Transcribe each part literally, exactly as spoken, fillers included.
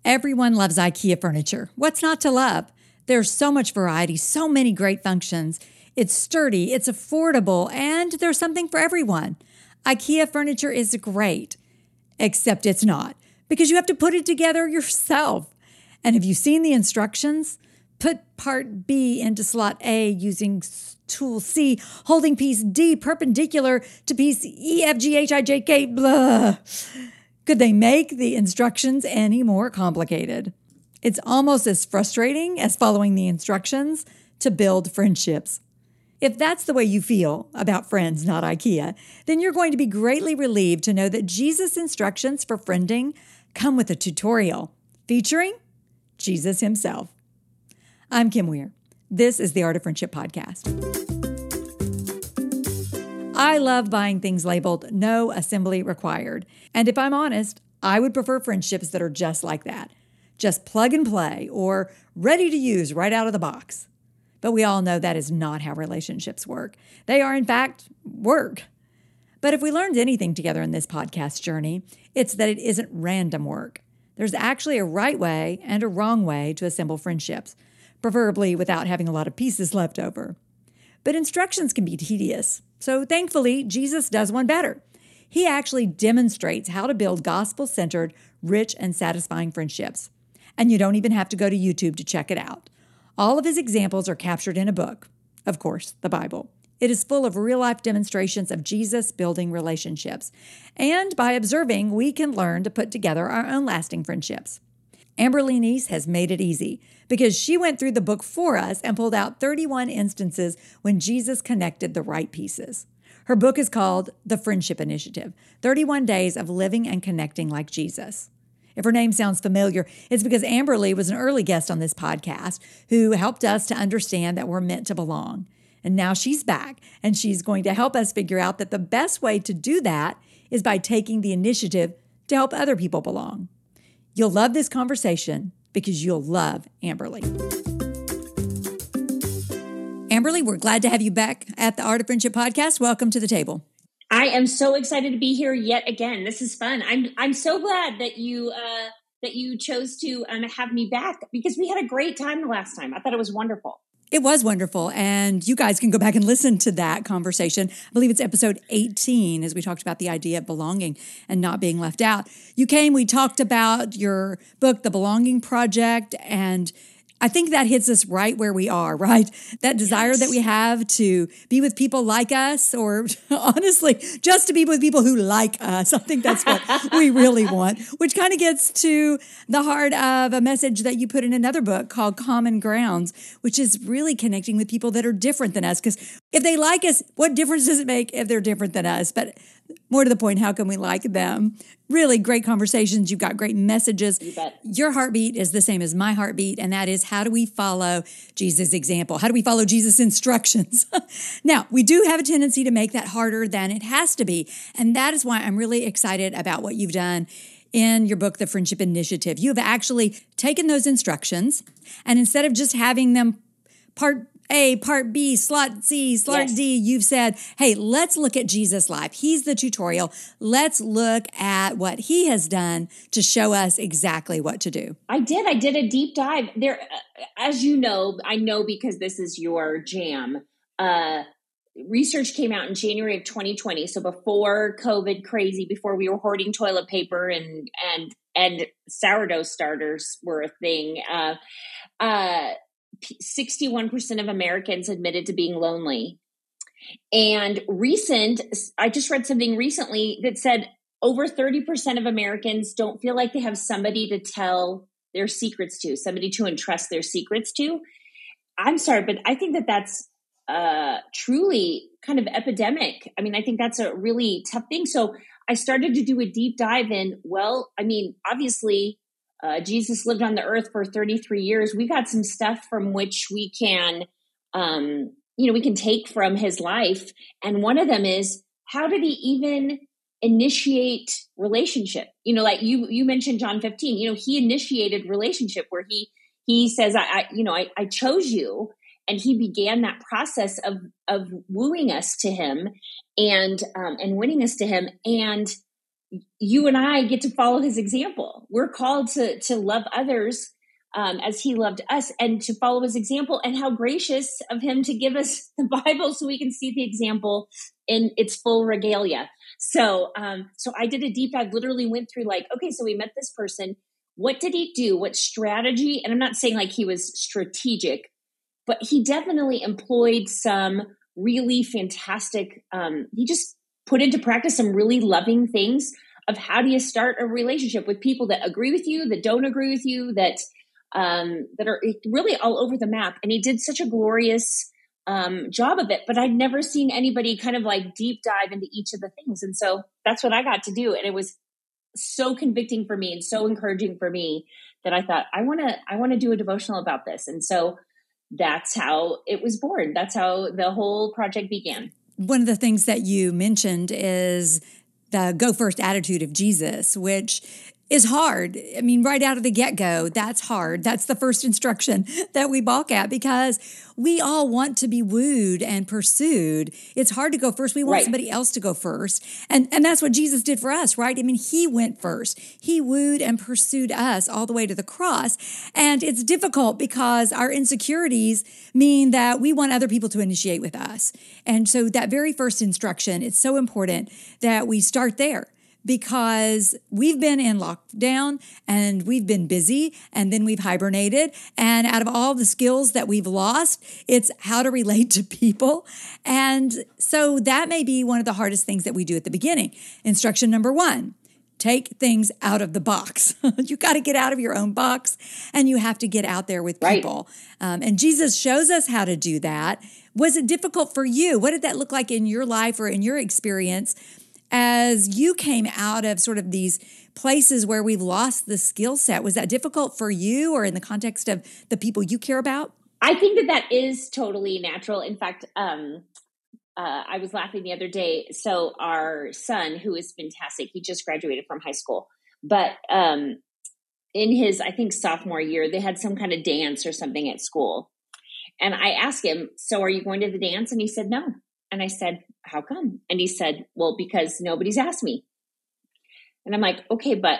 Everyone loves IKEA furniture. What's not to love? There's so much variety, so many great functions. It's sturdy, it's affordable, and there's something for everyone. IKEA furniture is great, except it's not, because you have to put it together yourself. And have you seen the instructions? Put part B into slot A using tool C, holding piece D perpendicular to piece E, F, G, H, I, J, K, blah. Could they make the instructions any more complicated? It's almost as frustrating as following the instructions to build friendships. If that's the way you feel about friends, not IKEA, then you're going to be greatly relieved to know that Jesus' instructions for friending come with a tutorial featuring Jesus himself. I'm Kim Weir. This is the Art of Friendship podcast. I love buying things labeled no assembly required. And if I'm honest, I would prefer friendships that are just like that. Just plug and play or ready to use right out of the box. But we all know that is not how relationships work. They are, in fact, work. But if we learned anything together in this podcast journey, it's that it isn't random work. There's actually a right way and a wrong way to assemble friendships, preferably without having a lot of pieces left over. But instructions can be tedious. So thankfully, Jesus does one better. He actually demonstrates how to build gospel-centered, rich, and satisfying friendships. And you don't even have to go to YouTube to check it out. All of his examples are captured in a book. Of course, the Bible. It is full of real-life demonstrations of Jesus building relationships. And by observing, we can learn to put together our own lasting friendships. Amberly Neese has made it easy because she went through the book for us and pulled out thirty-one instances when Jesus connected the right pieces. Her book is called The Friendship Initiative, thirty-one Days of Living and Connecting Like Jesus. If her name sounds familiar, it's because Amberly was an early guest on this podcast who helped us to understand that we're meant to belong. And now she's back, and she's going to help us figure out that the best way to do that is by taking the initiative to help other people belong. You'll love this conversation because you'll love Amberly. Amberly, we're glad to have you back at the Art of Friendship podcast. Welcome to the table. I am so excited to be here yet again. This is fun. I'm I'm so glad that you uh, that you chose to um, have me back because we had a great time the last time. I thought it was wonderful. It was wonderful. And you guys can go back and listen to that conversation. I believe it's episode eighteen, as we talked about the idea of belonging and not being left out. You came, we talked about your book, The Belonging Project, and I think that hits us right where we are, right? That desire Yes. that we have to be with people like us, or honestly, just to be with people who like us. I think that's what we really want, which kind of gets to the heart of a message that you put in another book called Common Grounds, which is really connecting with people that are different than us. Because if they like us, what difference does it make if they're different than us? But more to the point, how can we like them? Really great conversations. You've got great messages. You bet. Your heartbeat is the same as my heartbeat, and that is, how do we follow Jesus' example? How do we follow Jesus' instructions? Now, we do have a tendency to make that harder than it has to be, and that is why I'm really excited about what you've done in your book, The Friendship Initiative. You have actually taken those instructions, and instead of just having them part A, part B, slot C, slot Yes. D, you've said, hey, let's look at Jesus' life. He's the tutorial. Let's look at what he has done to show us exactly what to do. I did. I did a deep dive there. Uh, as you know, I know because this is your jam. Uh, research came out in January of twenty twenty. So before COVID crazy, before we were hoarding toilet paper and, and, and sourdough starters were a thing. Uh, uh, sixty-one percent of Americans admitted to being lonely. And recent, I just read something recently that said over thirty percent of Americans don't feel like they have somebody to tell their secrets to, somebody to entrust their secrets to. I'm sorry, but I think that that's uh, truly kind of epidemic. I mean, I think that's a really tough thing. So I started to do a deep dive in, well, I mean, obviously, Uh, Jesus lived on the earth for thirty-three years. We got some stuff from which we can, um, you know, we can take from his life. And one of them is, how did he even initiate relationship? You know, like you, you mentioned John fifteen, you know, he initiated relationship where he, he says, I, I you know, I, I chose you. And he began that process of, of wooing us to him and, um, and winning us to him. And you and I get to follow his example. We're called to, to love others um, as he loved us and to follow his example, and how gracious of him to give us the Bible so we can see the example in its full regalia. So, um, so I did a deep dive, literally went through like, okay, so we met this person. What did he do? What strategy? And I'm not saying like he was strategic, but he definitely employed some really fantastic, um, he just put into practice some really loving things of how do you start a relationship with people that agree with you, that don't agree with you, that um, that are really all over the map. And he did such a glorious um, job of it, but I'd never seen anybody kind of like deep dive into each of the things. And so that's what I got to do. And it was so convicting for me and so encouraging for me that I thought, I want to, I want to do a devotional about this. And so that's how it was born. That's how the whole project began. One of the things that you mentioned is the go first attitude of Jesus, which is hard. I mean, right out of the get-go, that's hard. That's the first instruction that we balk at because we all want to be wooed and pursued. It's hard to go first. We want right. somebody else to go first. And, and that's what Jesus did for us, right? I mean, he went first. He wooed and pursued us all the way to the cross. And it's difficult because our insecurities mean that we want other people to initiate with us. And so that very first instruction, it's so important that we start there. Because we've been in lockdown and we've been busy and then we've hibernated. And out of all the skills that we've lost, it's how to relate to people. And so that may be one of the hardest things that we do at the beginning. Instruction number one, take things out of the box. You got to get out of your own box and you have to get out there with people. Right. Um, and Jesus shows us how to do that. Was it difficult for you? What did that look like in your life or in your experience as you came out of sort of these places where we've lost the skill set? Was that difficult for you or in the context of the people you care about? I think that that is totally natural. In fact, um, uh, I was laughing the other day. So our son, who is fantastic, he just graduated from high school, but um, in his, I think, sophomore year, they had some kind of dance or something at school. And I asked him, so are you going to the dance? And he said, no. And I said, how come? And he said, well, because nobody's asked me. And I'm like, okay, but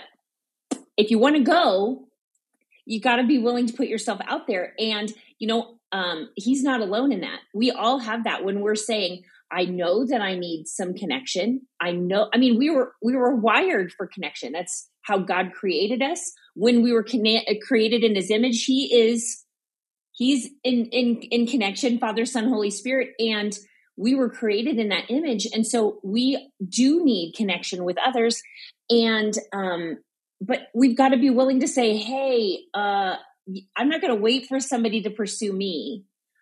if you want to go, you got to be willing to put yourself out there. And, you know, um, he's not alone in that. We all have that when we're saying, I know that I need some connection. I know, I mean, we were, we were wired for connection. That's how God created us. When we were connect, created in his image, he is, he's in, in, in connection, Father, Son, Holy Spirit. And we were created in that image. And so we do need connection with others. And, um, but we've got to be willing to say, hey, uh, I'm not going to wait for somebody to pursue me.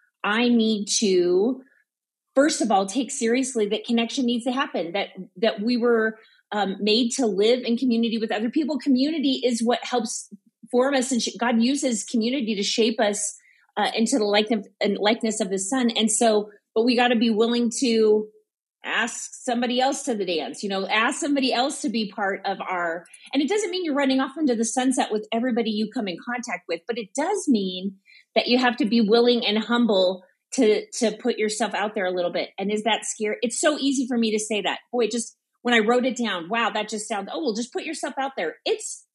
I need to, first of all, take seriously that connection needs to happen, that, that we were um, made to live in community with other people. Community is what helps form us. And God uses community to shape us uh, into the likeness, likeness of his son. And so, but we got to be willing to ask somebody else to the dance, you know, ask somebody else to be part of our, and it doesn't mean you're running off into the sunset with everybody you come in contact with, but it does mean that you have to be willing and humble to, to put yourself out there a little bit. And is that scary? It's so easy for me to say that. Boy, just when I wrote it down, wow, that just sounds, oh, well, just put yourself out there. It's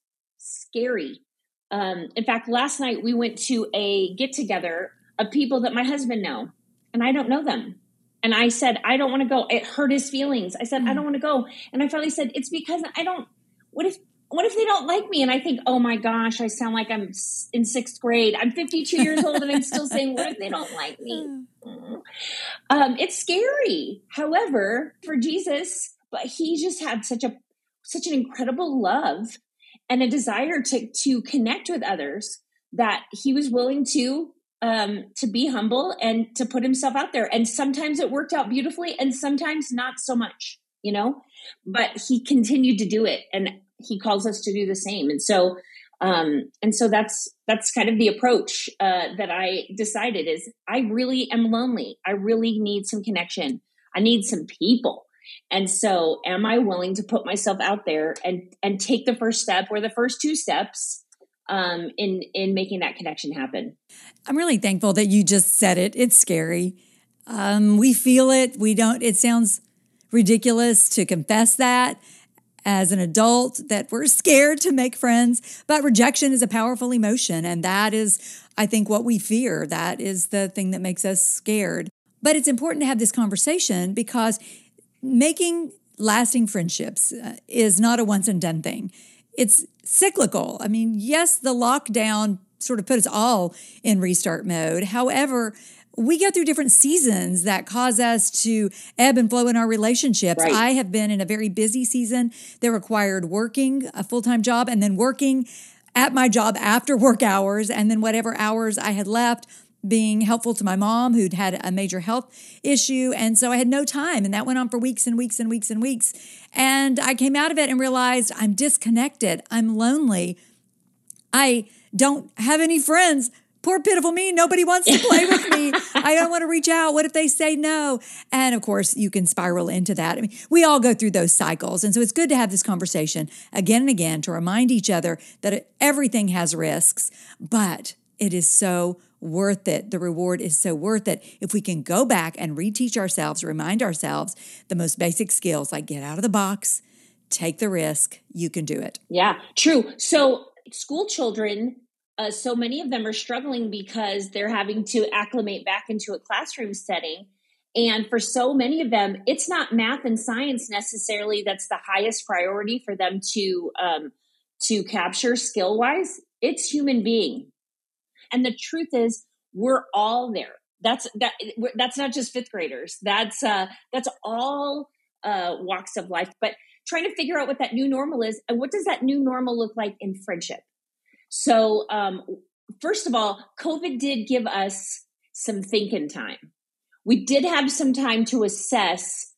scary. Um, in fact, last night we went to a get together of people that my husband know. And I don't know them. And I said, I don't want to go. It hurt his feelings. I said, mm. I don't want to go. And I finally said, it's because I don't, what if, what if they don't like me? And I think, oh my gosh, I sound like I'm in sixth grade. I'm fifty-two years old and I'm still saying, what if they don't like me? Mm. Um, it's scary. However, for Jesus, but he just had such a, such an incredible love and a desire to, to connect with others that he was willing to Um, to be humble and to put himself out there. And sometimes it worked out beautifully and sometimes not so much, you know, but he continued to do it and he calls us to do the same. And so, um, and so that's, that's kind of the approach, uh, that I decided is I really am lonely. I really need some connection. I need some people. And so am I willing to put myself out there and, and take the first step or the first two steps Um, in, in making that connection happen? I'm really thankful that you just said it. It's scary. Um, we feel it. We don't, it sounds ridiculous to confess that. as an adult that we're scared to make friends, but rejection is a powerful emotion. And that is, I think, what we fear. That is the thing that makes us scared. But it's important to have this conversation because making lasting friendships uh, is not a once and done thing. It's cyclical. I mean, yes, the lockdown sort of put us all in restart mode. However, we go through different seasons that cause us to ebb and flow in our relationships. Right. I have been in a very busy season that required working a full-time job and then working at my job after work hours, and then whatever hours I had left being helpful to my mom who'd had a major health issue. And so I had no time. And that went on for weeks and weeks and weeks and weeks. And I came out of it and realized I'm disconnected. I'm lonely. I don't have any friends. Poor pitiful me. Nobody wants to play with me. I don't want to reach out. What if they say no? And of course, you can spiral into that. I mean, we all go through those cycles. And so it's good to have this conversation again and again to remind each other that everything has risks, but it is so worth it. The reward is so worth it. If we can go back and reteach ourselves, remind ourselves the most basic skills like get out of the box, take the risk, you can do it. Yeah, true. So school children, uh, so many of them are struggling because they're having to acclimate back into a classroom setting. And for so many of them, it's not math and science necessarily that's the highest priority for them to um, to capture skill-wise. It's human being. And the truth is, we're all there. That's that. That's not just fifth graders. That's uh, that's all uh, walks of life. But trying to figure out what that new normal is, and what does that new normal look like in friendship? So, um, first of all, COVID did give us some thinking time. We did have some time to assess.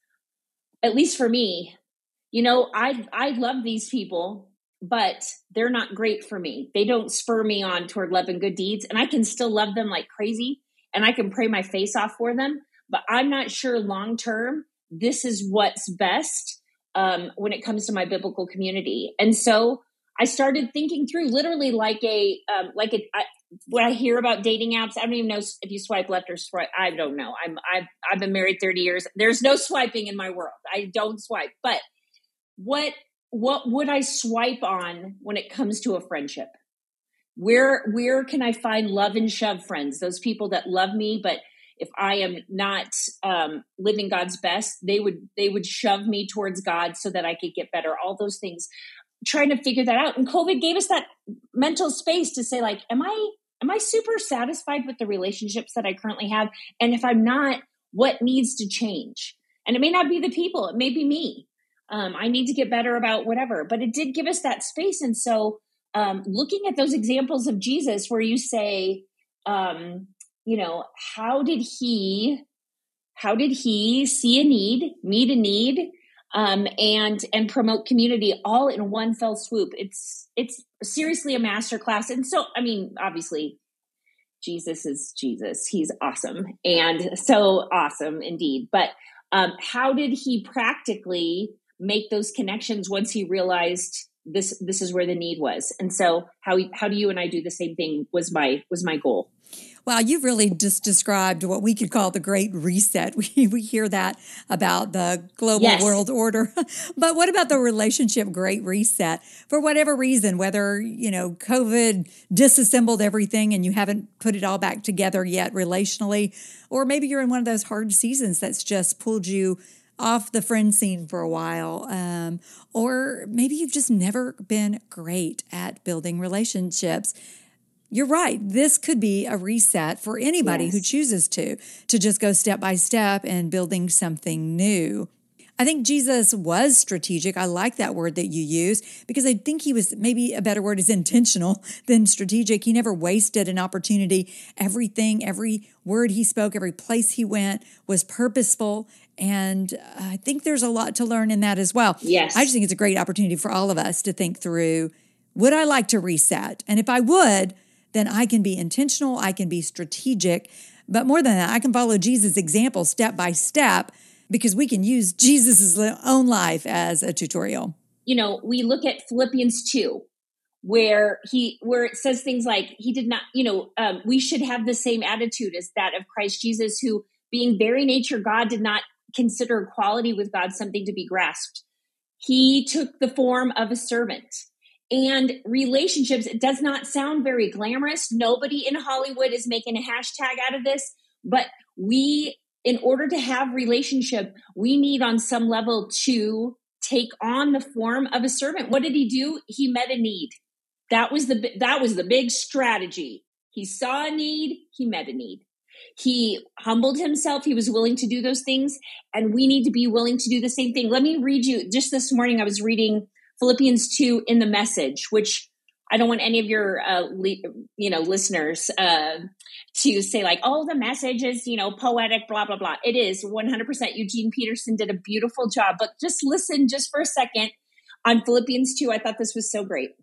At least for me, you know, I I love these people, but they're not great for me. They don't spur me on toward love and good deeds. And I can still love them like crazy and I can pray my face off for them, but I'm not sure long-term, this is what's best um, when it comes to my biblical community. And so I started thinking through literally like a, um, like a, I, when I hear about dating apps, I don't even know if you swipe left or swipe. I don't know. I'm, I've, I've been married thirty years. There's no swiping in my world. I don't swipe, but what, What would I swipe on when it comes to a friendship? Where where can I find love and shove friends? Those people that love me, but if I am not um, living God's best, they would they would shove me towards God so that I could get better. All those things, trying to figure that out. And COVID gave us that mental space to say, like, am I am I super satisfied with the relationships that I currently have? And if I'm not, what needs to change? And it may not be the people; it may be me. Um, I need to get better about whatever, but it did give us that space. And so um, looking at those examples of Jesus where you say, um, you know, how did he, how did he see a need, meet a need, um, and, and promote community all in one fell swoop? It's, it's seriously a masterclass. And so, I mean, obviously Jesus is Jesus. He's awesome. And so awesome indeed. But um, how did he practically make those connections once he realized this this is where the need was? And so how how do you and I do the same thing was my was my goal. Wow, you've really just described what we could call the Great Reset. We we hear that about the global yes. world order. But what about the relationship Great Reset? For whatever reason, whether, you know, COVID disassembled everything and you haven't put it all back together yet relationally, or maybe you're in one of those hard seasons that's just pulled you off the friend scene for a while, um, or maybe you've just never been great at building relationships. You're right. This could be a reset for anybody yes. who chooses to, to just go step by step in building something new. I think Jesus was strategic. I like that word that you use because I think he was, maybe a better word is intentional than strategic. He never wasted an opportunity. Everything, every word he spoke, every place he went was purposeful. And I think there's a lot to learn in that as well. Yes. I just think it's a great opportunity for all of us to think through, would I like to reset? And if I would, then I can be intentional, I can be strategic. But more than that, I can follow Jesus' example step by step because we can use Jesus' own life as a tutorial. You know, we look at Philippians two, where he where it says things like he did not, you know, um, we should have the same attitude as that of Christ Jesus, who being very nature God did not consider equality with God something to be grasped. He took the form of a servant. And relationships, it does not sound very glamorous. Nobody in Hollywood is making a hashtag out of this, but we, in order to have relationship, we need on some level to take on the form of a servant. What did he do? He met a need. That was the, that was the big strategy. He saw a need, he met a need. He humbled himself. He was willing to do those things. And we need to be willing to do the same thing. Let me read you, just this morning, I was reading Philippians two in the Message, which I don't want any of your, uh, le- you know, listeners uh, to say like, oh, the Message is, you know, poetic, blah, blah, blah. It is one hundred percent. Eugene Peterson did a beautiful job, but just listen just for a second on Philippians two. I thought this was so great.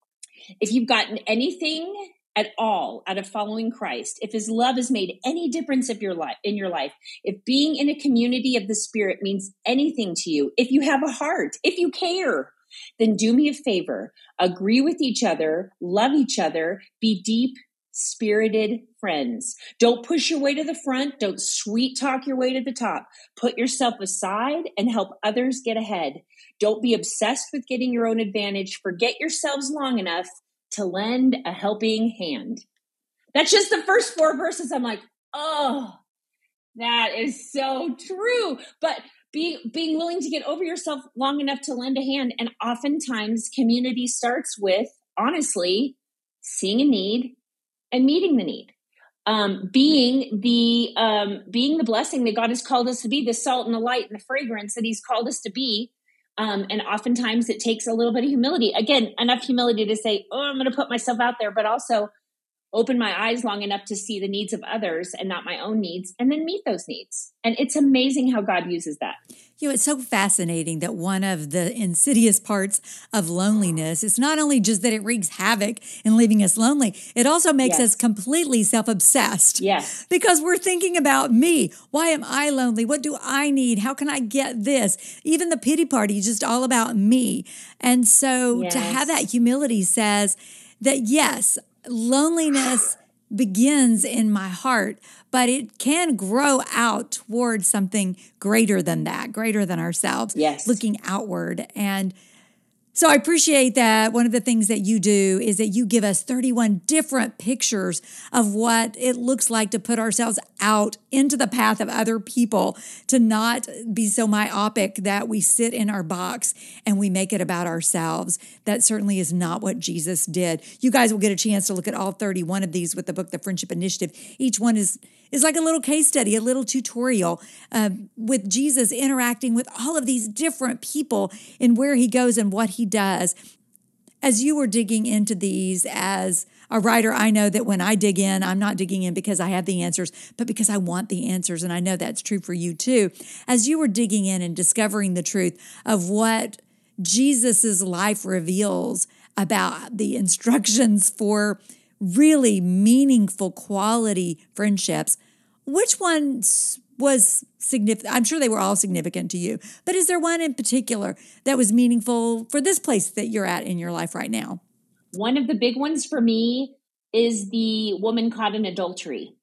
If you've gotten anything at all out of following Christ, if his love has made any difference of your life, in your life, if being in a community of the Spirit means anything to you, if you have a heart, if you care, then do me a favor, agree with each other, love each other, be deep, spirited friends. Don't push your way to the front. Don't sweet talk your way to the top. Put yourself aside and help others get ahead. Don't be obsessed with getting your own advantage. Forget yourselves long enough to lend a helping hand. That's just the first four verses. I'm like, oh, that is so true. But being, being willing to get over yourself long enough to lend a hand. And oftentimes community starts with, honestly, seeing a need and meeting the need. Um, being the, um, being the blessing that God has called us to be, the salt and the light and the fragrance that he's called us to be. Um, and oftentimes it takes a little bit of humility. Again, enough humility to say, oh, I'm going to put myself out there, but also open my eyes long enough to see the needs of others and not my own needs, and then meet those needs. And it's amazing how God uses that. You know, it's so fascinating that one of the insidious parts of loneliness is not only just that it wreaks havoc in leaving us lonely, it also makes Yes. us completely self-obsessed. Yes. Because we're thinking about me. Why am I lonely? What do I need? How can I get this? Even the pity party is just all about me. And so Yes. to have that humility says that, yes, loneliness begins in my heart, but it can grow out towards something greater than that, greater than ourselves, Yes. looking outward. And so I appreciate that one of the things that you do is that you give us thirty-one different pictures of what it looks like to put ourselves out into the path of other people, to not be so myopic that we sit in our box and we make it about ourselves. That certainly is not what Jesus did. You guys will get a chance to look at all thirty-one of these with the book, The Friendship Initiative. Each one is is like a little case study, a little tutorial uh, with Jesus interacting with all of these different people and where he goes and what he does. As you were digging into these as a writer, I know that when I dig in, I'm not digging in because I have the answers, but because I want the answers. And I know that's true for you too. As you were digging in and discovering the truth of what Jesus's life reveals about the instructions for really meaningful quality friendships, which one was significant? I'm sure they were all significant to you, but is there one in particular that was meaningful for this place that you're at in your life right now? One of the big ones for me is the woman caught in adultery.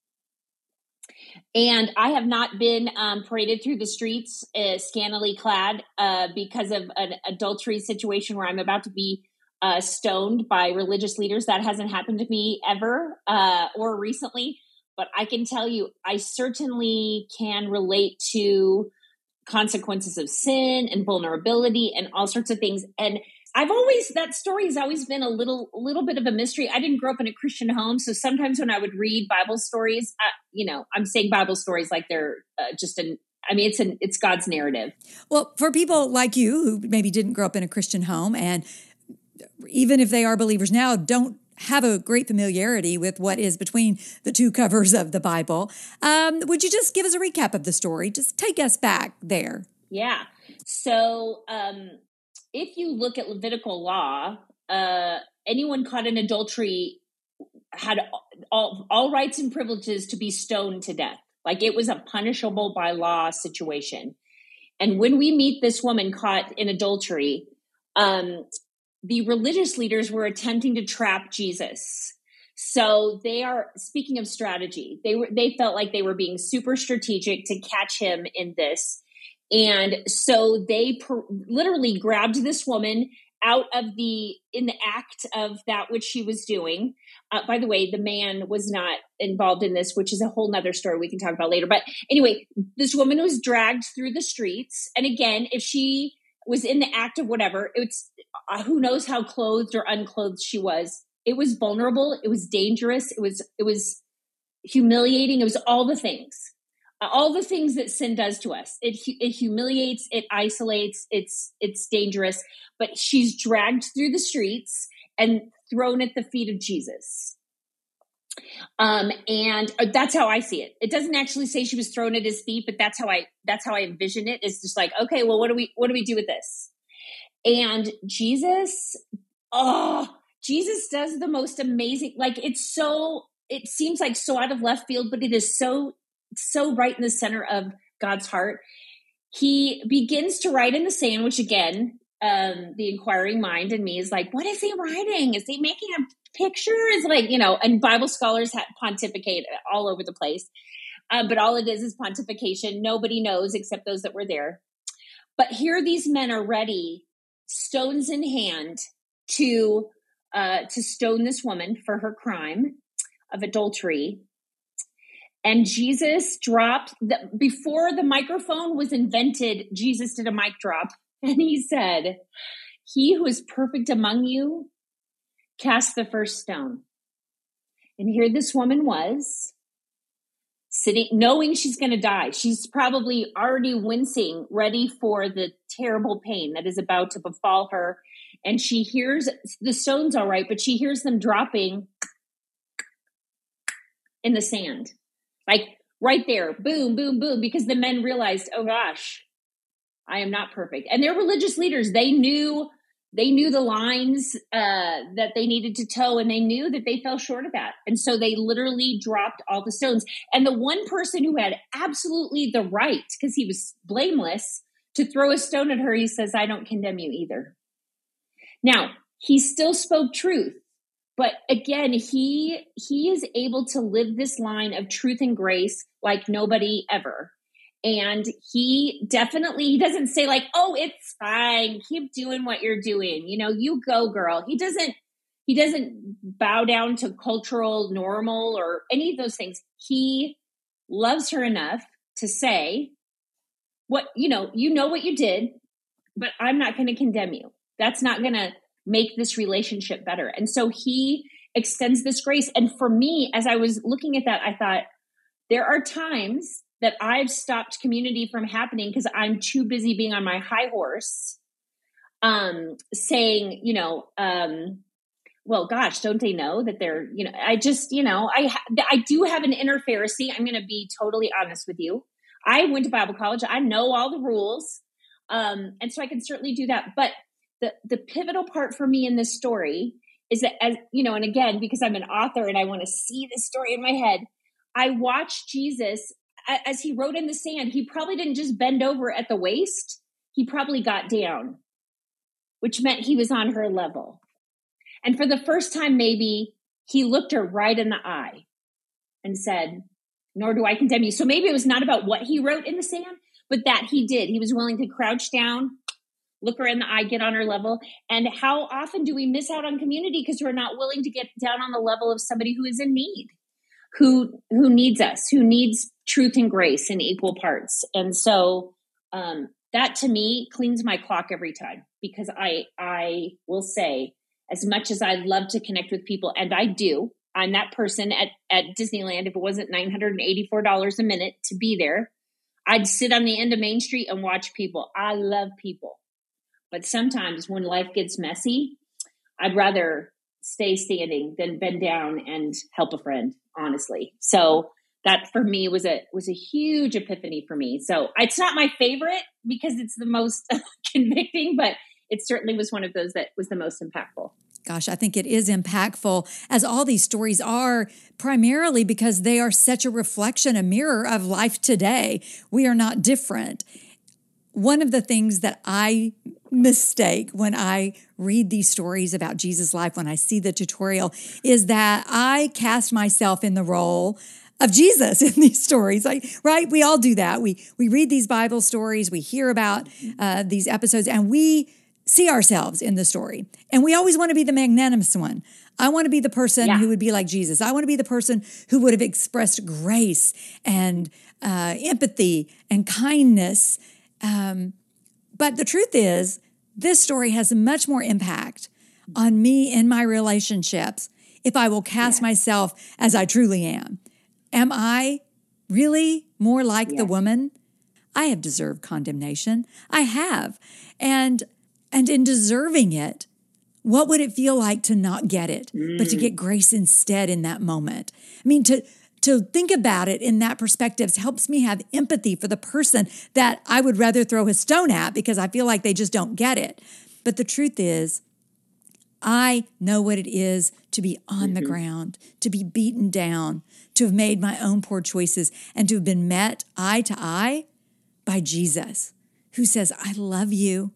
And I have not been um, paraded through the streets uh, scantily clad uh, because of an adultery situation where I'm about to be uh, stoned by religious leaders. That hasn't happened to me ever uh, or recently. But I can tell you, I certainly can relate to consequences of sin and vulnerability and all sorts of things. And I've always, that story has always been a little, a little bit of a mystery. I didn't grow up in a Christian home. So sometimes when I would read Bible stories, I, you know, I'm saying Bible stories like they're uh, just an, I mean, it's an, it's God's narrative. Well, for people like you who maybe didn't grow up in a Christian home, and even if they are believers now, don't have a great familiarity with what is between the two covers of the Bible. Um, would you just give us a recap of the story? Just take us back there. Yeah. So um, if you look at Levitical law, uh, anyone caught in adultery had all, all rights and privileges to be stoned to death. Like it was a punishable by law situation. And when we meet this woman caught in adultery, um, the religious leaders were attempting to trap Jesus. So they are, speaking of strategy, they were, they felt like they were being super strategic to catch him in this. And so they per- literally grabbed this woman out of the, in the act of that which she was doing. Uh, by the way, the man was not involved in this, which is a whole nother story we can talk about later. But anyway, this woman was dragged through the streets. And again, if she was in the act of whatever, it's uh, who knows how clothed or unclothed she was. It was vulnerable. It was dangerous. It was, it was humiliating. It was all the things. All the things that sin does to us. It, it humiliates, it isolates, it's, it's dangerous, but she's dragged through the streets and thrown at the feet of Jesus. Um, and that's how I see it. It doesn't actually say she was thrown at his feet, but that's how I, that's how I envision it. It's just like, okay, well, what do we, what do we do with this? And Jesus, oh, Jesus does the most amazing, like it's so, it seems like so out of left field, but it is so so right in the center of God's heart. He begins to write in the sand, which again, um, the inquiring mind in me is like, what is he writing? Is he making a picture? Is like, you know, and Bible scholars have pontificate all over the place. Uh, but all it is is pontification. Nobody knows except those that were there. But here these men are ready, stones in hand, to uh, to stone this woman for her crime of adultery. And Jesus dropped, the, before the microphone was invented, Jesus did a mic drop. And he said, he who is perfect among you, cast the first stone. And here this woman was, sitting, knowing she's going to die. She's probably already wincing, ready for the terrible pain that is about to befall her. And she hears, the stones all right, but she hears them dropping in the sand. Like right there, boom, boom, boom, because the men realized, oh gosh, I am not perfect. And they're religious leaders. They knew, they knew the lines uh, that they needed to toe, and they knew that they fell short of that. And so they literally dropped all the stones. And the one person who had absolutely the right, because he was blameless, to throw a stone at her, he says, I don't condemn you either. Now, he still spoke truth. But again, he he is able to live this line of truth and grace like nobody ever. And he definitely, he doesn't say like, oh, it's fine. Keep doing what you're doing. You know, you go, girl. He doesn't, he doesn't bow down to cultural normal or any of those things. He loves her enough to say, what, you know, you know what you did, but I'm not going to condemn you. That's not going to make this relationship better. And so he extends this grace. And for me, as I was looking at that, I thought, there are times that I've stopped community from happening because I'm too busy being on my high horse, um, saying, you know, um, well, gosh, don't they know that they're, you know, I just, you know, I, ha- I do have an inner Pharisee. I'm going to be totally honest with you. I went to Bible college. I know all the rules. Um, and so I can certainly do that. But the, the pivotal part for me in this story is that, as you know, and again, because I'm an author and I want to see this story in my head, I watched Jesus as he wrote in the sand. He probably didn't just bend over at the waist. He probably got down, which meant he was on her level. And for the first time, maybe he looked her right in the eye and said, nor do I condemn you. So maybe it was not about what he wrote in the sand, but that he did. He was willing to crouch down, look her in the eye, get on her level. And how often do we miss out on community because we're not willing to get down on the level of somebody who is in need, who who needs us, who needs truth and grace in equal parts. And so um, that to me cleans my clock every time, because I I will say, as much as I'd love to connect with people, and I do, I'm that person at, at Disneyland. If it wasn't nine hundred eighty-four dollars a minute to be there, I'd sit on the end of Main Street and watch people. I love people. But sometimes when life gets messy, I'd rather stay standing than bend down and help a friend, honestly. So that for me was a was a huge epiphany for me. So it's not my favorite because it's the most convicting, but it certainly was one of those that was the most impactful. Gosh, I think it is impactful, as all these stories are, primarily because they are such a reflection, a mirror of life today. We are not different. One of the things that I mistake when I read these stories about Jesus' life, when I see the tutorial, is that I cast myself in the role of Jesus in these stories, like, right? We all do that. We we read these Bible stories, we hear about uh, these episodes, and we see ourselves in the story. And we always want to be the magnanimous one. I want to be the person yeah. who would be like Jesus. I want to be the person who would have expressed grace and uh, empathy and kindness. Um, but the truth is, this story has much more impact on me in my relationships if I will cast yes. myself as I truly am. Am I really more like yes. the woman? I have deserved condemnation. I have. And and in deserving it, what would it feel like to not get it, mm. but to get grace instead in that moment? I mean, to to think about it in that perspective helps me have empathy for the person that I would rather throw a stone at because I feel like they just don't get it. But the truth is, I know what it is to be on mm-hmm. the ground, to be beaten down, to have made my own poor choices, and to have been met eye to eye by Jesus, who says, I love you.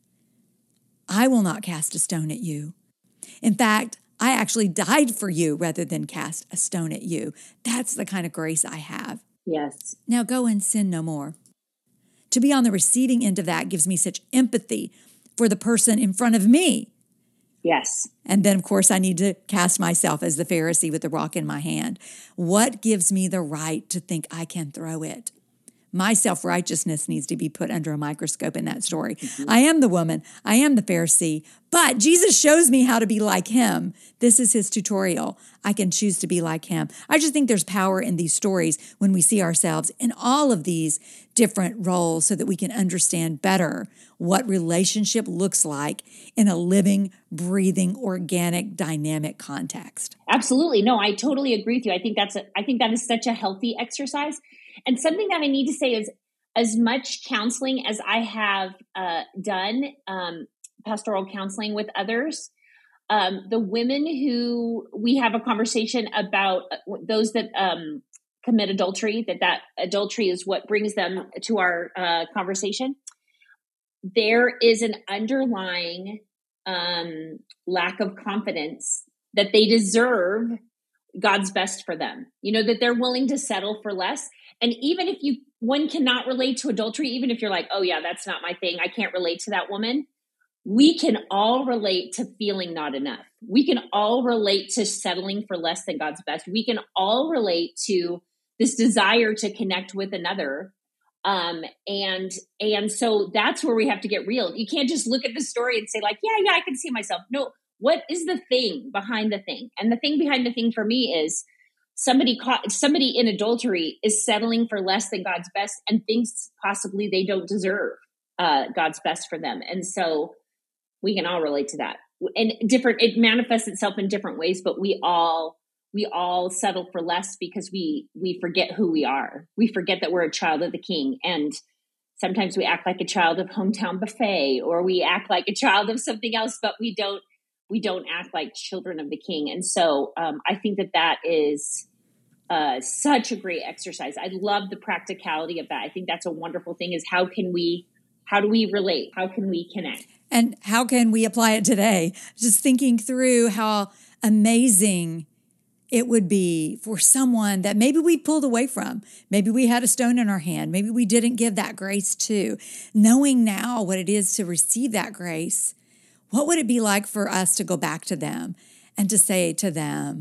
I will not cast a stone at you. In fact, I actually died for you rather than cast a stone at you. That's the kind of grace I have. Yes. Now go and sin no more. To be on the receiving end of that gives me such empathy for the person in front of me. Yes. And then, of course, I need to cast myself as the Pharisee with the rock in my hand. What gives me the right to think I can throw it? My self-righteousness needs to be put under a microscope in that story. Mm-hmm. I am the woman. I am the Pharisee. But Jesus shows me how to be like him. This is his tutorial. I can choose to be like him. I just think there's power in these stories when we see ourselves in all of these different roles so that we can understand better what relationship looks like in a living, breathing, organic, dynamic context. Absolutely. No, I totally agree with you. I think that's a, I think that is such a healthy exercise. And something that I need to say is, as much counseling as I have uh, done, um, pastoral counseling with others, um, the women who we have a conversation about, uh, those that um, commit adultery, that that adultery is what brings them to our uh, conversation. There is an underlying um, lack of confidence that they deserve God's best for them. You know, that they're willing to settle for less. And even if you, one cannot relate to adultery, even if you're like, oh yeah, that's not my thing, I can't relate to that woman. We can all relate to feeling not enough. We can all relate to settling for less than God's best. We can all relate to this desire to connect with another. Um, and, and so that's where we have to get real. You can't just look at the story and say like, yeah, yeah, I can see myself. No, what is the thing behind the thing? And the thing behind the thing for me is, Somebody caught somebody in adultery is settling for less than God's best and thinks possibly they don't deserve uh, God's best for them. And so we can all relate to that. And different, it manifests itself in different ways, but we all we all settle for less because we we forget who we are. We forget that we're a child of the King. And sometimes we act like a child of Hometown Buffet, or we act like a child of something else, but we don't we don't act like children of the King. And so um, I think that that is uh, such a great exercise. I love the practicality of that. I think that's a wonderful thing, is how can we, how do we relate? How can we connect? And how can we apply it today? Just thinking through how amazing it would be for someone that maybe we pulled away from. Maybe we had a stone in our hand. Maybe we didn't give that grace to. Knowing now what it is to receive that grace, what would it be like for us to go back to them and to say to them,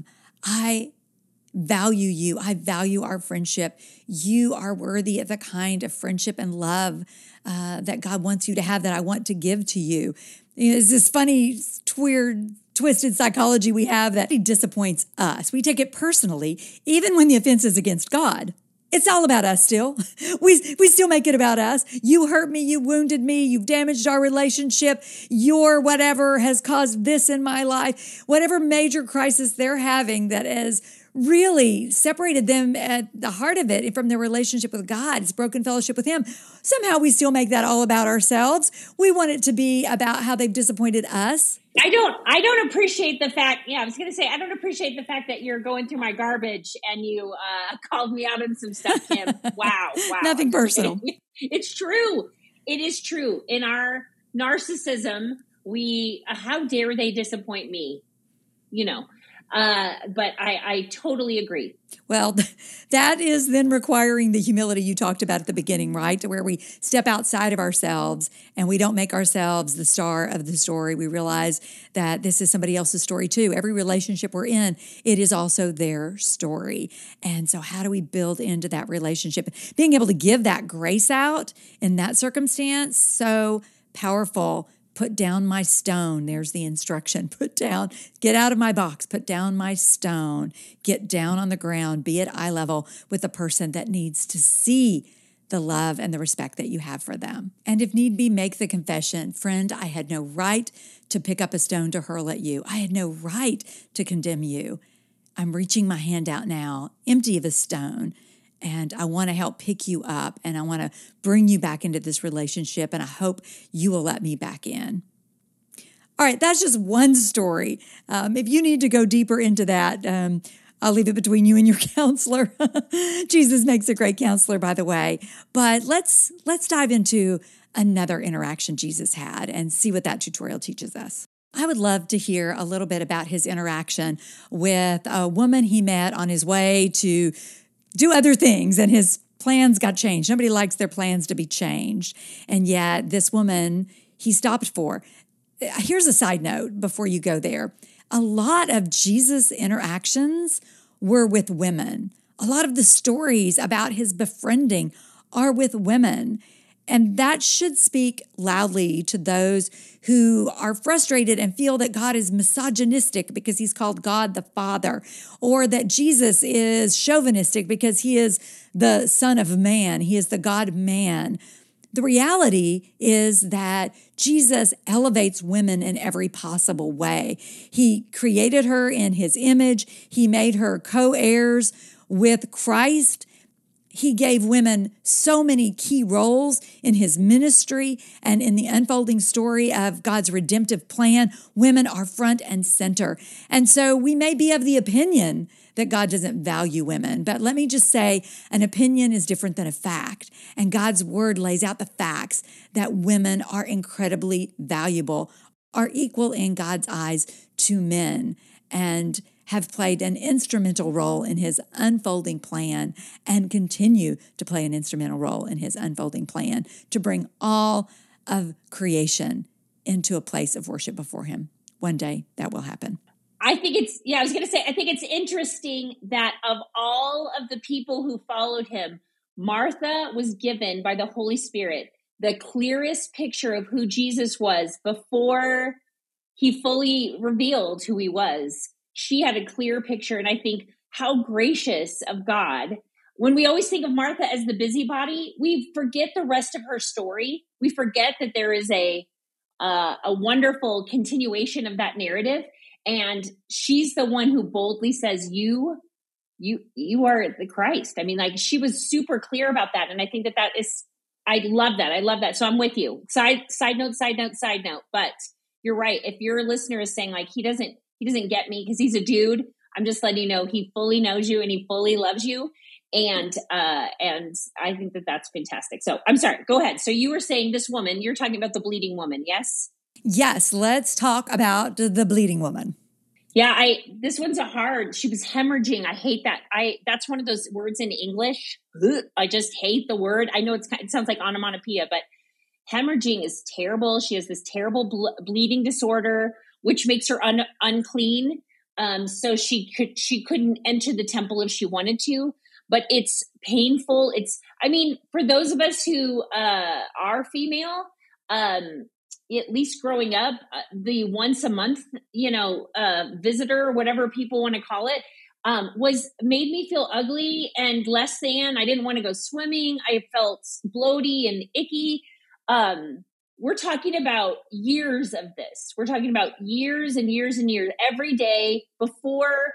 I value you. I value our friendship. You are worthy of the kind of friendship and love uh, that God wants you to have, that I want to give to you. You know, it's this funny, weird, twisted psychology we have that he disappoints us. We take it personally, even when the offense is against God. It's all about us still. We we still make it about us. You hurt me. You wounded me. You've damaged our relationship. Your whatever has caused this in my life. Whatever major crisis they're having that has really separated them at the heart of it from their relationship with God. It's broken fellowship with him. Somehow we still make that all about ourselves. We want it to be about how they've disappointed us. I don't, I don't appreciate the fact, yeah, I was going to say, I don't appreciate the fact that you're going through my garbage and you uh, called me out on some stuff, Kim. Wow. Wow. Nothing personal. It's true. It is true. In our narcissism, we, uh, how dare they disappoint me? You know, Uh, but I, I totally agree. Well, that is then requiring the humility you talked about at the beginning, right? Where we step outside of ourselves and we don't make ourselves the star of the story. We realize that this is somebody else's story too. Every relationship we're in, it is also their story. And so how do we build into that relationship? Being able to give that grace out in that circumstance, so powerful. Put down my stone. There's the instruction. Put down, get out of my box, put down my stone, get down on the ground, be at eye level with the person that needs to see the love and the respect that you have for them. And if need be, make the confession, friend, I had no right to pick up a stone to hurl at you. I had no right to condemn you. I'm reaching my hand out now, empty of a stone. And I want to help pick you up and I want to bring you back into this relationship. And I hope you will let me back in. All right, that's just one story. Um, if you need to go deeper into that, um, I'll leave it between you and your counselor. Jesus makes a great counselor, by the way. But let's let's dive into another interaction Jesus had and see what that tutorial teaches us. I would love to hear a little bit about his interaction with a woman he met on his way to do other things, and his plans got changed. Nobody likes their plans to be changed. And yet this woman he stopped for. Here's a side note before you go there. A lot of Jesus' interactions were with women. A lot of the stories about his befriending are with women. And that should speak loudly to those who are frustrated and feel that God is misogynistic because he's called God the Father, or that Jesus is chauvinistic because he is the Son of Man. He is the God-man. The reality is that Jesus elevates women in every possible way. He created her in his image. He made her co-heirs with Christ. He gave women so many key roles in his ministry and in the unfolding story of God's redemptive plan. Women are front and center. And so we may be of the opinion that God doesn't value women, but let me just say an opinion is different than a fact. And God's word lays out the facts that women are incredibly valuable, are equal in God's eyes to men, and have played an instrumental role in his unfolding plan and continue to play an instrumental role in his unfolding plan to bring all of creation into a place of worship before him. One day that will happen. I think it's, yeah, I was going to say, I think it's interesting that of all of the people who followed him, Martha was given by the Holy Spirit the clearest picture of who Jesus was before he fully revealed who he was. She had a clear picture. And I think how gracious of God. When we always think of Martha as the busybody, we forget the rest of her story. We forget that there is a uh, a wonderful continuation of that narrative. And she's the one who boldly says, you, you, you are the Christ. I mean, like, she was super clear about that. And I think that that is, I love that. I love that. So I'm with you. Side, side note, side note, side note. But you're right. If your listener is saying like, he doesn't, he doesn't get me because he's a dude, I'm just letting you know he fully knows you and he fully loves you. And, uh, and I think that that's fantastic. So I'm sorry, go ahead. So you were saying this woman, you're talking about the bleeding woman. Yes. Yes. Let's talk about the bleeding woman. Yeah. I, this one's a hard, she was hemorrhaging. I hate that. I, that's one of those words in English. Ugh, I just hate the word. I know it's, it sounds like onomatopoeia, but hemorrhaging is terrible. She has this terrible ble- bleeding disorder, which makes her un- unclean. Um, so she could, she couldn't enter the temple if she wanted to, but it's painful. It's, I mean, for those of us who, uh, are female, um, at least growing up, uh, the once a month, you know, uh, visitor, whatever people want to call it, um, was made me feel ugly and less than. I didn't want to go swimming. I felt bloaty and icky. Um, we're talking about years of this. We're talking about years and years and years. Every day before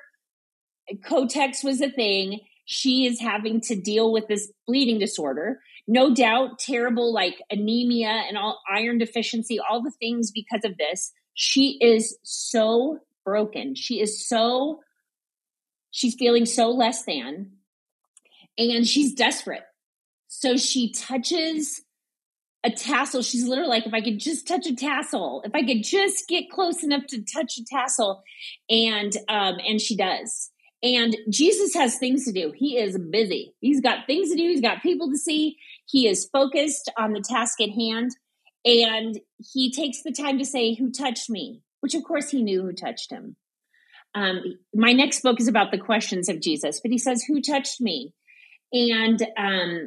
Kotex was a thing, she is having to deal with this bleeding disorder. No doubt, terrible like anemia and all iron deficiency, all the things because of this. She is so broken. She is so, she's feeling so less than, and she's desperate. So she touches a tassel. She's literally like, if I could just touch a tassel, if I could just get close enough to touch a tassel. And, um, and she does. And Jesus has things to do. He is busy. He's got things to do. He's got people to see. He is focused on the task at hand. And he takes the time to say, who touched me? Which of course he knew who touched him. Um, my next book is about the questions of Jesus, but he says, who touched me? And, um,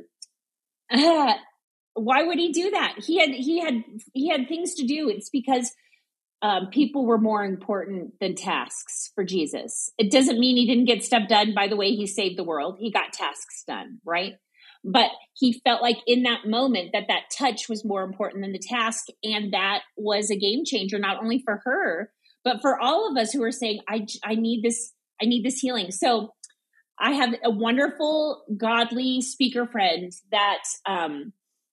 uh, why would he do that? He had, he had, he had things to do. It's because um, people were more important than tasks for Jesus. It doesn't mean he didn't get stuff done by the way he saved the world. He got tasks done, right? But he felt like in that moment that that touch was more important than the task. And that was a game changer, not only for her, but for all of us who are saying, I, I need this, I need this healing. So I have a wonderful, godly speaker friend that, um,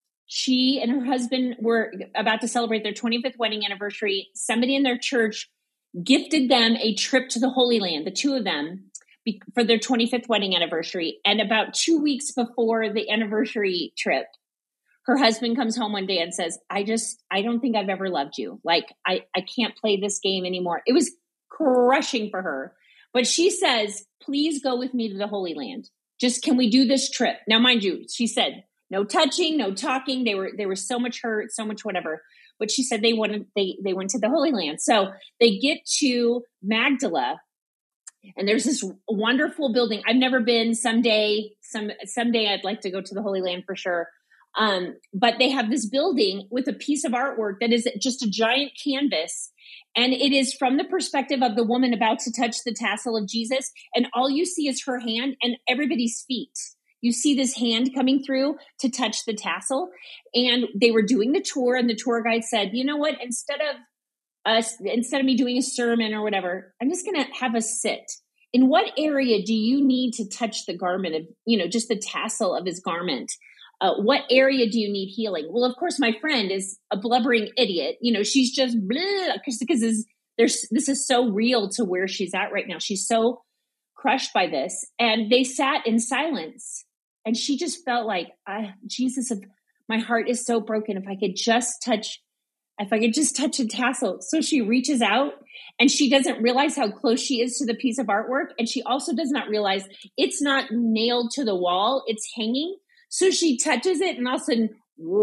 she and her husband were about to celebrate their twenty-fifth wedding anniversary. Somebody in their church gifted them a trip to the Holy Land, the two of them, be, for their twenty-fifth wedding anniversary. And about two weeks before the anniversary trip, her husband comes home one day and says, I just, I don't think I've ever loved you. Like, I, I can't play this game anymore. It was crushing for her. But she says, please go with me to the Holy Land. Just, can we do this trip? Now, mind you, she said, no touching, no talking. They were, they were so much hurt, so much whatever. But she said they wanted, they, they went to the Holy Land. So they get to Magdala, and there's this wonderful building. I've never been. Someday, some, someday I'd like to go to the Holy Land for sure. Um, but they have this building with a piece of artwork that is just a giant canvas. And it is from the perspective of the woman about to touch the tassel of Jesus. And all you see is her hand and everybody's feet. You see this hand coming through to touch the tassel. And they were doing the tour, and the tour guide said, you know what, instead of us, instead of me doing a sermon or whatever, I'm just going to have us sit. In what area do you need to touch the garment of, you know, just the tassel of his garment? Uh, what area do you need healing? Well, of course, my friend is a blubbering idiot. You know, she's just blah, because this, there's, this is so real to where she's at right now. She's so crushed by this. And they sat in silence. And she just felt like, I, Jesus, my heart is so broken. If I could just touch, if I could just touch a tassel. So she reaches out, and she doesn't realize how close she is to the piece of artwork. And she also does not realize it's not nailed to the wall. It's hanging. So she touches it, and all of a sudden,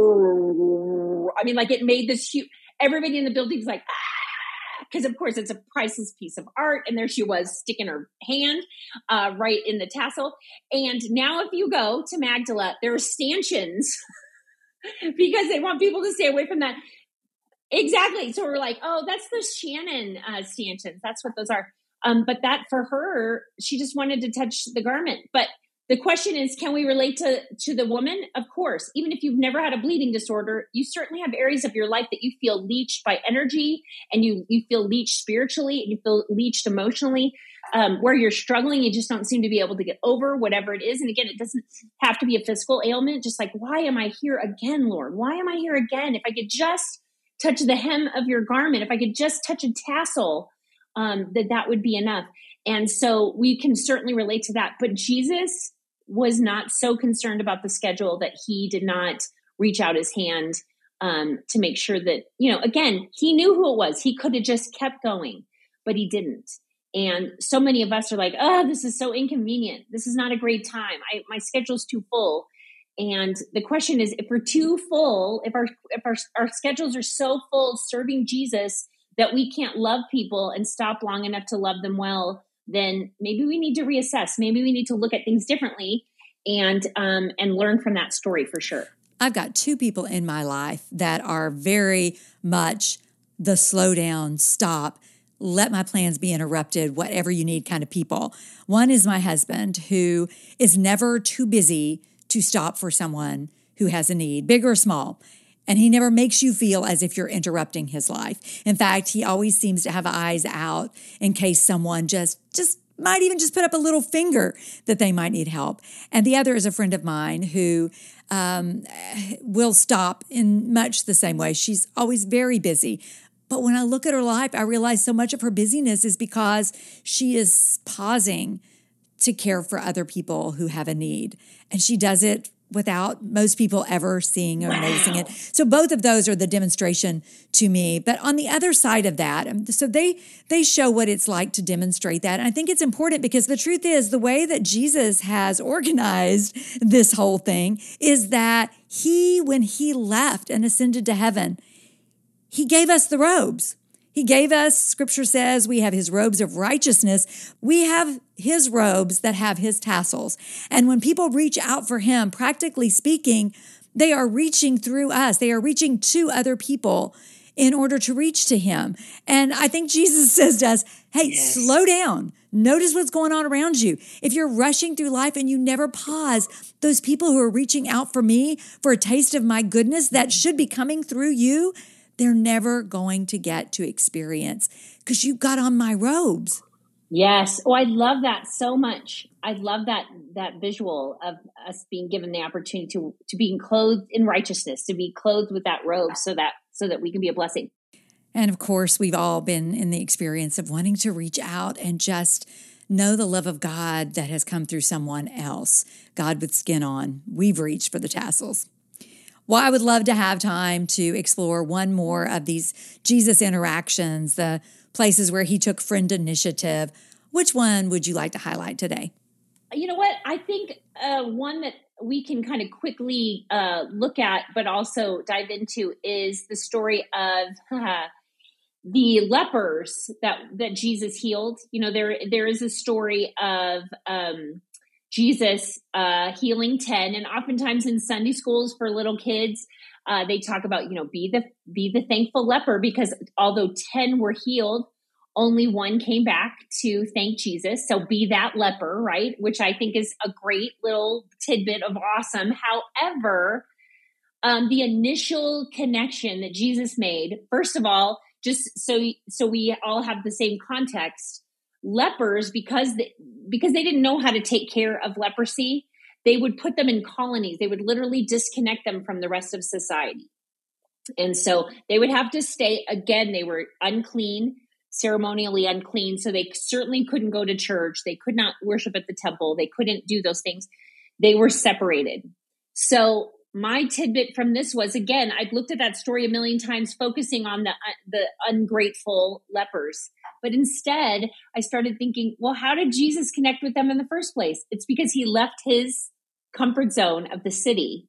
I mean, like, it made this huge, everybody in the building's like, ah, because of course it's a priceless piece of art. And there she was sticking her hand uh, right in the tassel. And now if you go to Magdala, there are stanchions because they want people to stay away from that. Exactly. So we're like, oh, that's the Shannon uh, stanchions. That's what those are. Um, but that for her, she just wanted to touch the garment. But the question is, can we relate to, to the woman? Of course. Even if you've never had a bleeding disorder, you certainly have areas of your life that you feel leached by energy, and you, you feel leached spiritually, and you feel leached emotionally, um, where you're struggling. You just don't seem to be able to get over whatever it is. And again, it doesn't have to be a physical ailment. Just like, why am I here again, Lord? Why am I here again? If I could just touch the hem of your garment, if I could just touch a tassel, um, that that would be enough. And so we can certainly relate to that. But Jesus was not so concerned about the schedule that he did not reach out his hand um, to make sure that, you know, again, he knew who it was. He could have just kept going, but he didn't. And so many of us are like, oh, this is so inconvenient. This is not a great time. I, my schedule's too full. And the question is, if we're too full, if our if our, our schedules are so full serving Jesus that we can't love people and stop long enough to love them well, then maybe we need to reassess. Maybe we need to look at things differently and um, and learn from that story for sure. I've got two people in my life that are very much the slow down, stop, let my plans be interrupted, whatever you need kind of people. One is my husband, who is never too busy to stop for someone who has a need, big or small. And he never makes you feel as if you're interrupting his life. In fact, he always seems to have eyes out in case someone just, just might even just put up a little finger that they might need help. And the other is a friend of mine who um, will stop in much the same way. She's always very busy. But when I look at her life, I realize so much of her busyness is because she is pausing to care for other people who have a need. And she does it without most people ever seeing or wow. noticing it. So both of those are the demonstration to me. But on the other side of that, so they they show what it's like to demonstrate that. And I think it's important because the truth is the way that Jesus has organized this whole thing is that he, when he left and ascended to heaven, he gave us the robes. He gave us, scripture says, we have his robes of righteousness. We have his robes that have his tassels. And when people reach out for him, practically speaking, they are reaching through us. They are reaching to other people in order to reach to him. And I think Jesus says to us, hey, yes. slow down. Notice what's going on around you. If you're rushing through life and you never pause, those people who are reaching out for me for a taste of my goodness that should be coming through you, they're never going to get to experience because you got on my robes. Yes. Oh, I love that so much. I love that that visual of us being given the opportunity to to be clothed in righteousness, to be clothed with that robe so that so that we can be a blessing. And of course, we've all been in the experience of wanting to reach out and just know the love of God that has come through someone else. God with skin on. We've reached for the tassels. Well, I would love to have time to explore one more of these Jesus interactions, the places where he took friend initiative. Which one would you like to highlight today? You know what? I think uh, one that we can kind of quickly uh, look at, but also dive into is the story of uh, the lepers that, that Jesus healed. You know, there there is a story of um Jesus uh, healing ten, and oftentimes in Sunday schools for little kids, uh, they talk about, you know, be the be the thankful leper, because although ten were healed, only one came back to thank Jesus. So be that leper, right? Which I think is a great little tidbit of awesome. However, um, the initial connection that Jesus made, first of all, just so so we all have the same context. Lepers, because they, because they didn't know how to take care of leprosy, they would put them in colonies. They would literally disconnect them from the rest of society. And so they would have to stay, again, they were unclean, ceremonially unclean. So they certainly couldn't go to church. They could not worship at the temple. They couldn't do those things. They were separated. So my tidbit from this was, again, I've looked at that story a million times, focusing on the the ungrateful lepers. But instead, I started thinking, well, how did Jesus connect with them in the first place? It's because he left his comfort zone of the city.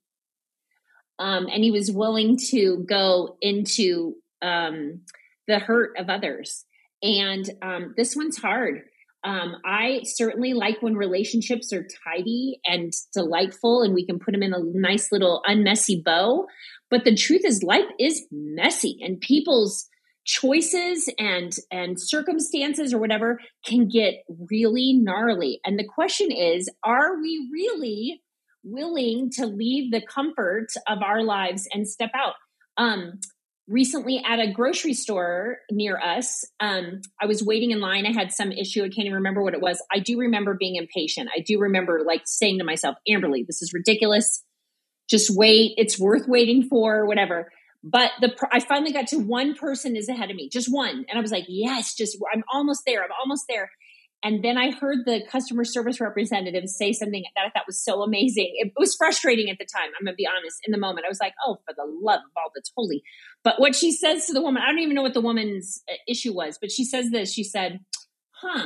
Um, and he was willing to go into um, the hurt of others. And um, this one's hard. Um, I certainly like when relationships are tidy and delightful and we can put them in a nice little unmessy bow. But the truth is, life is messy, and people's choices and and circumstances or whatever can get really gnarly. And the question is, are we really willing to leave the comfort of our lives and step out? Um, recently at a grocery store near us, um, I was waiting in line. I had some issue. I can't even remember what it was. I do remember being impatient. I do remember like saying to myself, Amberly, this is ridiculous. Just wait. It's worth waiting for, whatever. But the I finally got to one person is ahead of me, just one. And I was like, yes, just I'm almost there. I'm almost there. And then I heard the customer service representative say something that I thought was so amazing. It was frustrating at the time. I'm going to be honest. In the moment, I was like, oh, for the love of all that's holy. But what she says to the woman, I don't even know what the woman's issue was, but she says this. She said, huh,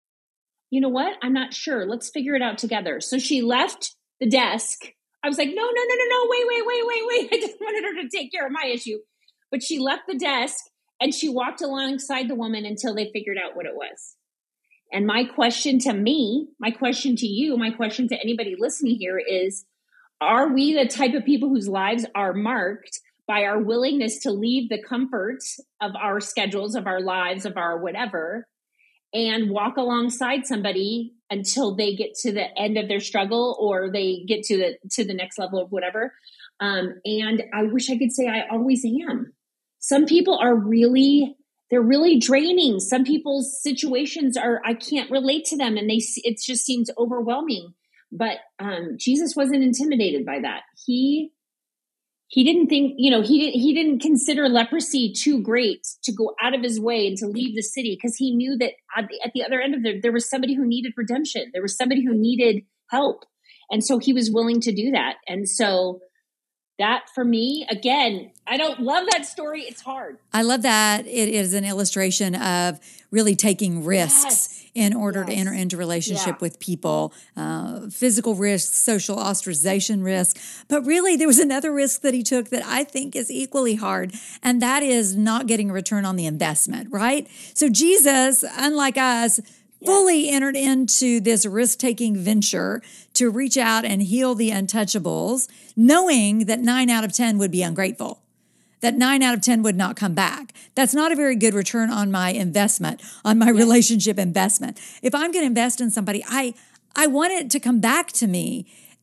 you know what? I'm not sure. Let's figure it out together. So she left the desk. I was like, no, no, no, no, no, wait, wait, wait, wait, wait. I just wanted her to take care of my issue. But she left the desk and she walked alongside the woman until they figured out what it was. And my question to me, my question to you, my question to anybody listening here is, are we the type of people whose lives are marked by our willingness to leave the comfort of our schedules, of our lives, of our whatever, and walk alongside somebody until they get to the end of their struggle or they get to the to the next level of whatever? Um, and I wish I could say I always am. Some people are really, they're really draining. Some people's situations are, I can't relate to them, and they it just seems overwhelming. But um, Jesus wasn't intimidated by that. He He didn't think, you know, he didn't, he didn't consider leprosy too great to go out of his way and to leave the city, because he knew that at the, at the other end of it, there was somebody who needed redemption. There was somebody who needed help. And so he was willing to do that. And so that for me, again, I don't love that story. It's hard. I love that it is an illustration of really taking risks Yes. in order Yes. to enter into relationship Yeah. with people, uh, physical risks, social ostracization risk. But really, there was another risk that he took that I think is equally hard, and that is not getting a return on the investment, right? So Jesus, unlike us, fully entered into this risk-taking venture to reach out and heal the untouchables, knowing that nine out of ten would be ungrateful, that nine out of ten would not come back. That's not a very good return on my investment, on my relationship investment. If I'm going to invest in somebody, I, I want it to come back to me.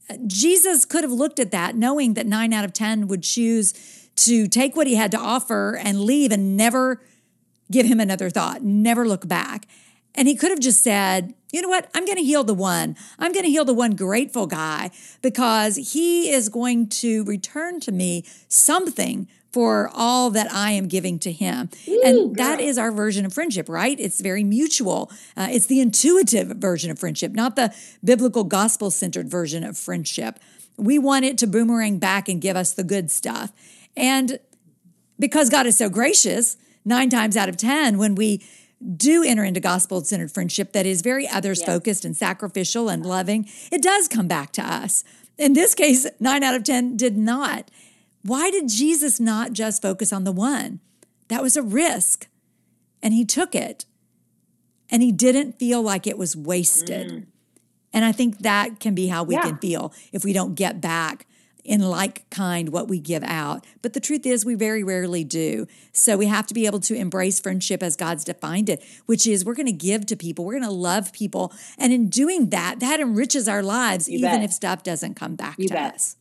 Jesus could have looked at that, knowing that nine out of ten would choose to take what he had to offer and leave and never give him another thought, never look back. And he could have just said, you know what? I'm going to heal the one. I'm going to heal the one grateful guy because he is going to return to me something for all that I am giving to him. Ooh, and that girl. is our version of friendship, right? It's very mutual. Uh, it's the intuitive version of friendship, not the biblical gospel-centered version of friendship. We want it to boomerang back and give us the good stuff. And because God is so gracious, nine times out of ten, when we do enter into gospel-centered friendship that is very others-focused Yes. and sacrificial and loving, it does come back to us. In this case, nine out of ten did not. Why did Jesus not just focus on the one? That was a risk, and he took it, and he didn't feel like it was wasted. Mm. And I think that can be how we Yeah. can feel if we don't get back in like kind what we give out. But the truth is we very rarely do. So we have to be able to embrace friendship as God's defined it, which is we're going to give to people. We're going to love people. And in doing that, that enriches our lives, You even bet. if stuff doesn't come back You to bet. us.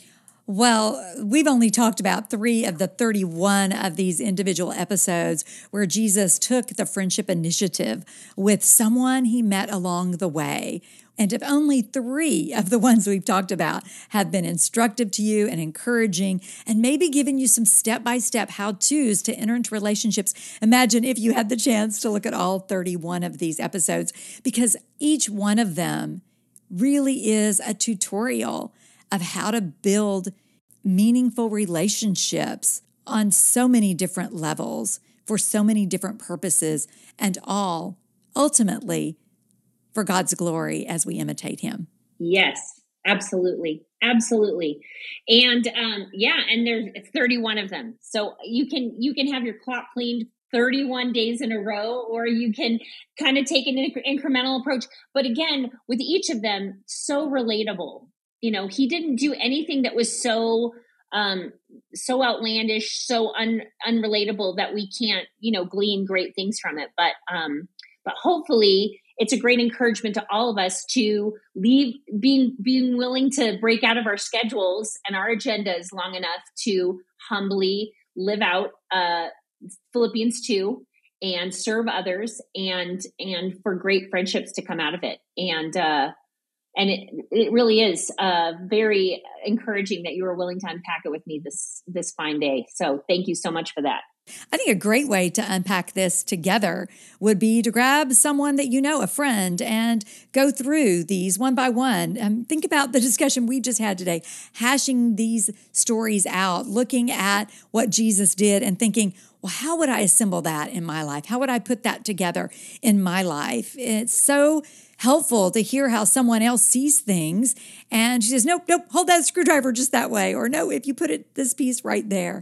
Well, we've only talked about three of the thirty-one of these individual episodes where Jesus took the friendship initiative with someone he met along the way. And if only three of the ones we've talked about have been instructive to you and encouraging and maybe given you some step-by-step how-tos to enter into relationships, imagine if you had the chance to look at all thirty-one of these episodes, because each one of them really is a tutorial of how to build meaningful relationships on so many different levels for so many different purposes, and all ultimately for God's glory as we imitate him. Yes, absolutely. Absolutely. And um, yeah, and there's thirty-one of them. So you can you can have your clock cleaned thirty-one days in a row, or you can kind of take an inc- incremental approach. But again, with each of them, so relatable. You know, he didn't do anything that was so um, so outlandish, so un, unrelatable that we can't, you know, glean great things from it. But um, but hopefully, it's a great encouragement to all of us to leave, being being willing to break out of our schedules and our agendas long enough to humbly live out uh, Philippians two and serve others, and and for great friendships to come out of it. And uh, and it it really is uh, very encouraging that you were willing to unpack it with me this this fine day. So thank you so much for that. I think a great way to unpack this together would be to grab someone that you know, a friend, and go through these one by one. Um, think about the discussion we just had today, hashing these stories out, looking at what Jesus did and thinking, well, how would I assemble that in my life? How would I put that together in my life? It's so helpful to hear how someone else sees things. And she says, nope, nope, hold that screwdriver just that way. Or no, if you put it this piece right there.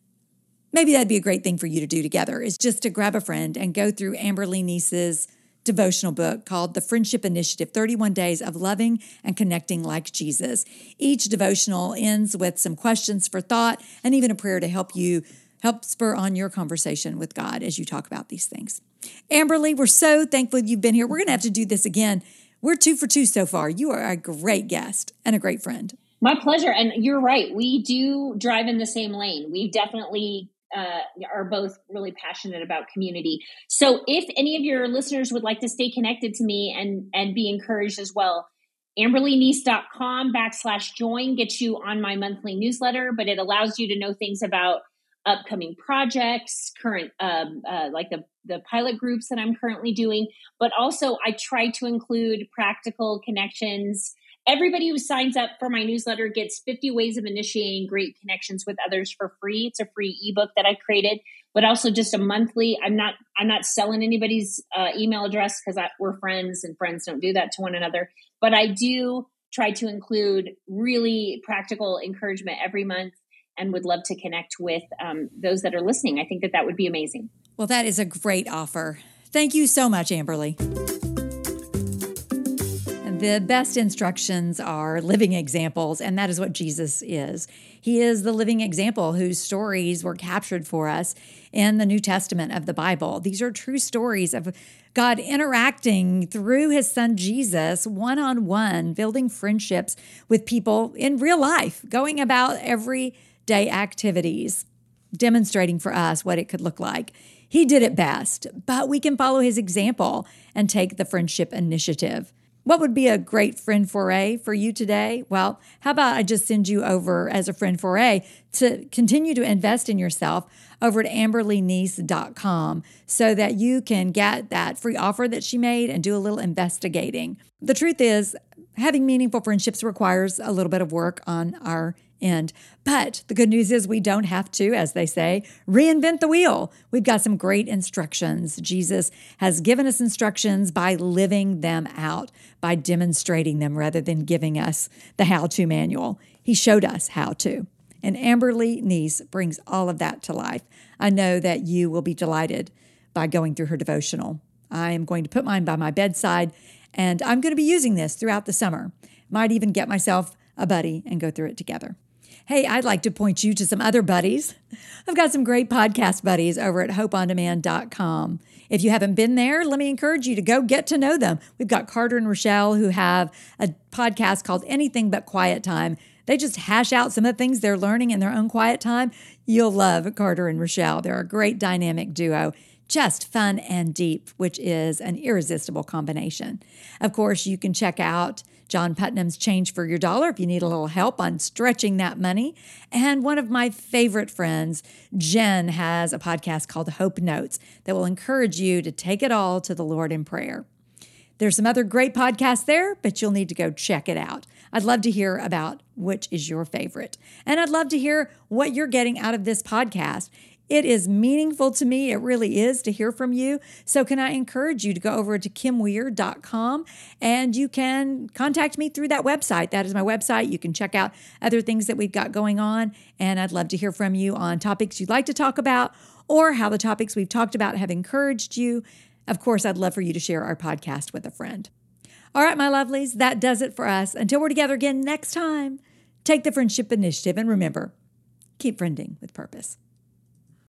Maybe that'd be a great thing for you to do together, is just to grab a friend and go through Amberly Neese's devotional book called The Friendship Initiative, thirty-one Days of Loving and Connecting Like Jesus. Each devotional ends with some questions for thought and even a prayer to help you, help spur on your conversation with God as you talk about these things. Amberly, we're so thankful you've been here. We're going to have to do this again. We're two for two so far. You are a great guest and a great friend. My pleasure. And you're right. We do drive in the same lane. We definitely uh, are both really passionate about community. So if any of your listeners would like to stay connected to me and, and be encouraged as well, amberlyneese.com backslash join gets you on my monthly newsletter, but it allows you to know things about upcoming projects, current, um, uh, like the, the pilot groups that I'm currently doing. But also I try to include practical connections. Everybody who signs up for my newsletter gets fifty ways of initiating great connections with others for free. It's a free ebook that I created, but also just a monthly. I'm not, I'm not selling anybody's uh, email address because we're friends and friends don't do that to one another. But I do try to include really practical encouragement every month, and would love to connect with um, those that are listening. I think that that would be amazing. Well, that is a great offer. Thank you so much, Amberly. The best instructions are living examples, and that is what Jesus is. He is the living example whose stories were captured for us in the New Testament of the Bible. These are true stories of God interacting through his son Jesus one-on-one, building friendships with people in real life, going about everyday activities, demonstrating for us what it could look like. He did it best, but we can follow his example and take the friendship initiative. What would be a great friend foray for you today? Well, how about I just send you over as a friend foray to continue to invest in yourself over at amberly neese dot com so that you can get that free offer that she made and do a little investigating. The truth is, having meaningful friendships requires a little bit of work on our end. But the good news is we don't have to, as they say, reinvent the wheel. We've got some great instructions. Jesus has given us instructions by living them out, by demonstrating them rather than giving us the how-to manual. He showed us how to. And Amberly Neese brings all of that to life. I know that you will be delighted by going through her devotional. I am going to put mine by my bedside, and I'm going to be using this throughout the summer. Might even get myself a buddy and go through it together. Hey, I'd like to point you to some other buddies. I've got some great podcast buddies over at hope on demand dot com. If you haven't been there, let me encourage you to go get to know them. We've got Carter and Rochelle who have a podcast called Anything But Quiet Time. They just hash out some of the things they're learning in their own quiet time. You'll love Carter and Rochelle. They're a great dynamic duo. Just fun and deep, which is an irresistible combination. Of course, you can check out John Putnam's Change for Your Dollar if you need a little help on stretching that money. And one of my favorite friends, Jen, has a podcast called Hope Notes that will encourage you to take it all to the Lord in prayer. There's some other great podcasts there, but you'll need to go check it out. I'd love to hear about which is your favorite. And I'd love to hear what you're getting out of this podcast. It is meaningful to me. It really is to hear from you. So can I encourage you to go over to kim weir dot com and you can contact me through that website. That is my website. You can check out other things that we've got going on. And I'd love to hear from you on topics you'd like to talk about or how the topics we've talked about have encouraged you. Of course, I'd love for you to share our podcast with a friend. All right, my lovelies, that does it for us. Until we're together again next time, take the friendship initiative and remember, keep friending with purpose.